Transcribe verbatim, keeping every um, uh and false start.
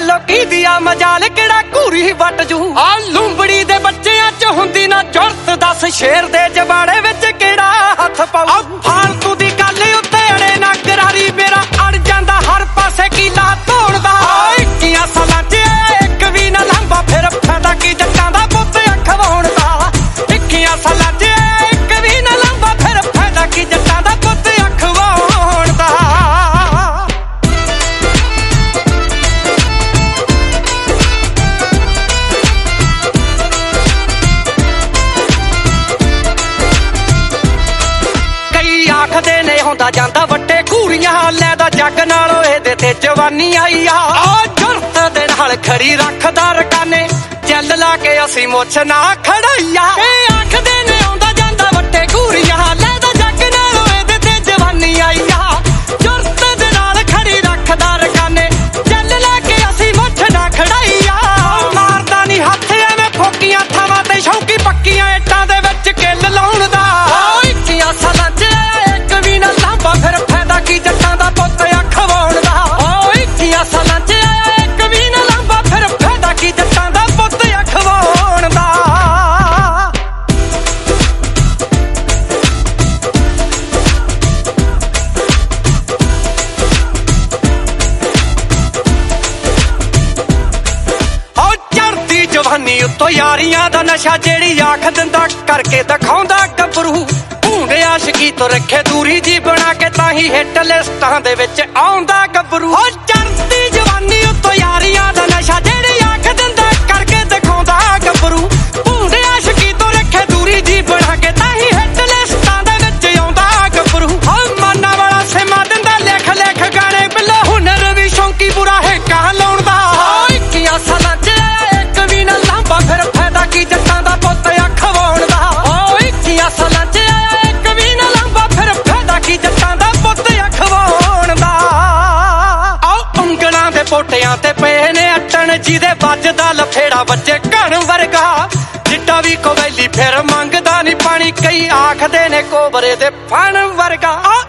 ਲੋਕੀ ਦੀਆਂ ਮਜਾਲ ਕਿਹੜਾ ਘੂਰੀ ਵੱਟ ਜੂ ਆ ਲੂੰਬੜੀ ਦੇ ਬੱਚਿਆਂ ਚ ਹੁੰਦੀ ਨਾ ਜੁਰਤ ਦੱਸ ਸ਼ੇਰ ਦੇ ਜਬਾੜੇ ਵਿੱਚ ਕਿਹੜਾ ਹੱਥ ਪਾਉ ਫਾਲਤੂ ਦੀ ਗੱਲ ਉੱਤੇ ਅੜੇ ਨਾ ਕਰਾਰੀ ਮੇਰਾ ਅੜ ਜਾਂਦਾ ਹਰ ਪਾਸੇ ਕੀਲਾ ਧੋਣਦਾ ਇੱਕੀਆਂ ਸਾਲਾਂ ਚ ਇੱਕ ਵੀ ਨਾ ਲੰਬਾ ਫਿਰ ਫਾਇਦਾ ਕੀ ਜੱਟਾਂ ਦਾ ਪੁੱਤ ਅਖਵਾਉਣ ਦਾ ਇੱਕੀਆਂ ਸਾਲਾਂ ਚ ਇੱਕ ਵੀ ਨਾ ਲੰਬਾ ਫਿਰ ਫਾਇਦਾ ਕੀ ਜੱਟਾਂ ਦਾ ਪੁੱਤ ਅਖਵਾਉਣ ਦਾ ਆਖਦੇ ਨੇ ਹੁੰਦਾ ਜਾਂਦਾ ਵੱਟੇ ਘੂਰੀਆਂ ਲੈਦਾ ਜੱਗ ਨਾਲੋਂ ਇਹਦੇ ਤੇ ਜਵਾਨੀ ਆਈ ਆ ਆ ਜੁਰਤ ਦੇ ਨਾਲ ਖੜੀ ਰੱਖਦਾ ਰਕਾਨੇ ਚੱਲ ਲਾ ਕੇ ਅਸੀਂ ਮੁੱਛ ਨਾ ਖੜਾਈਆ ਇਹ ਆਖਦੇ ਨੇ ਹੁੰਦਾ ਜਾਂਦਾ ਵੱਟੇ ਘੂਰੀਆਂ ਲੈਦਾ ਜੱਗ ਨਾਲੋਂ ਇਹਦੇ ਤੇ ਜਵਾਨੀ ਆਈ ਆ ਜੁਰਤ ਦੇ ਨਾਲ ਖੜੀ ਰੱਖਦਾ ਰਕਾਨੇ ਚੱਲ ਲਾ ਕੇ ਅਸੀਂ ਮੁੱਛ ਨਾ ਖੜਾਈਆ ਮਾਰਦਾ ਨਹੀਂ ਹੱਥ ਐਵੇਂ ਫੋਕੀਆਂ ਥਾਵਾਂ ਤੇ ਸ਼ੌਂਕੀ ਪੱਕੀਆਂ ਇੱਟਾਂ ਦੇ ਵਿੱਚ ਕਿੱਲ ਲਾਉਣ ਦਾ ਇੱਕੀਆਂ ਸਾਲਾਂ ਚ ਫਿਰ ਫਾਇਦਾ ਕੀ ਜੱਟਾਂ ਦਾ ਪੁੱਤ ਅਖਵਾਉਣ ਦਾ ਓ ਇੱਕੀਆਂ ਸਾਲਾਂ ਚ ਇੱਕ ਵੀ ਨਾ ਲੰਬਾ ਫਿਰ ਫਾਇਦਾ ਕੀ ਜੱਟਾਂ ਦਾ ਪੁੱਤ ਅਖਵਾਉਣ ਦਾ ਓ ਚੜ੍ਹਦੀ ਜਵਾਨੀ ਉੱਤੋਂ ਯਾਰੀਆਂ ਦਾ ਨਸ਼ਾ ਜਿਹੜੀ ਆਖ ਦਿੰਦਾ ਕਰਕੇ ਦਿਖਾਉਂਦਾ ਗੱਭਰੂ ਆਸ਼ਕੀ ਤੋਂ ਰੱਖੇ ਦੂਰੀ ਜੀ ਬਣਾ ਕੇ ਤਾਂ ਹੀ ਹਿੱਟ ਲਿਸਟਾਂ ਦੇ ਵਿੱਚ ਆਉਂਦਾ ਗੱਭਰੂ ਹੋ ਚੜ੍ਹਦੀ ਜਵਾਨੀ ਉੱਤੋਂ ਯਾਰੀਆਂ ਦਾ ਨਸ਼ਾ ਜਿਹੜੀ ਆਖ ਦਿੰਦਾ ਕਰਕੇ ਦਿਖਾਉਂਦਾ ਗੱਭਰੂ ਭੂੰਡੇ ਆਸ਼ਕੀ ਤੋਂ ਰੱਖੇ ਦੂਰੀ ਜੀ ਬਣਾ ਕੇ ਤਾਂ ਹੀ ਹਿੱਟ ਲਿਸਟਾਂ ਦੇ ਵਿੱਚ ਆਉਂਦਾ ਗੱਭਰੂ ਹੋ ਮਾਨਾ ਵਾਲਾ ਸਿਮਾ ਦਿੰਦਾ ਲਿਖ ਲਿਖ ਗਾਣੇ ਬਿੱਲੋ ਹੁਨਰ ਵੀ ਸ਼ੌਂਕੀ ਬੁਰਾ ਹੈ ਕਹਾਂ ਲਾਉਣ ਦਾ ਇੱਕੀਆਂ ਸਾਲਾਂ ਚ ਇੱਕ ਵੀ ਨਾ ਲਾਂਬਾ ਫਿਰ ਫਾਇਦਾ ਕੀ ਜੱਟਾਂ ਦਾ ਪੁੱਤ ਅਖਵਾਉਣ ਦਾ ਓ ਇੱਕੀਆਂ ਸਾਲਾਂ ਚ ਕੀ ਜੱਟਾਂ ਦਾ ਪੁੱਤ ਅਖਵਾਉਣ ਦਾ ਆਓ ਉਂਗਲਾਂ ਦੇ ਪੋਟਿਆਂ ਤੇ ਪਏ ਨੇ ਅਟਣ ਜਿਹਦੇ ਵੱਜਦਾ ਲਫੇੜਾ ਬੱਚੇ ਘਣ ਵਰਗਾ ਜਿੱਡਾ ਵੀ ਕੋਵੈਲੀ ਫਿਰ ਮੰਗਦਾ ਨਹੀਂ ਪਾਣੀ ਕਈ ਆਖਦੇ ਨੇ ਕੋਬਰੇ ਦੇ ਫਣ ਵਰਗਾ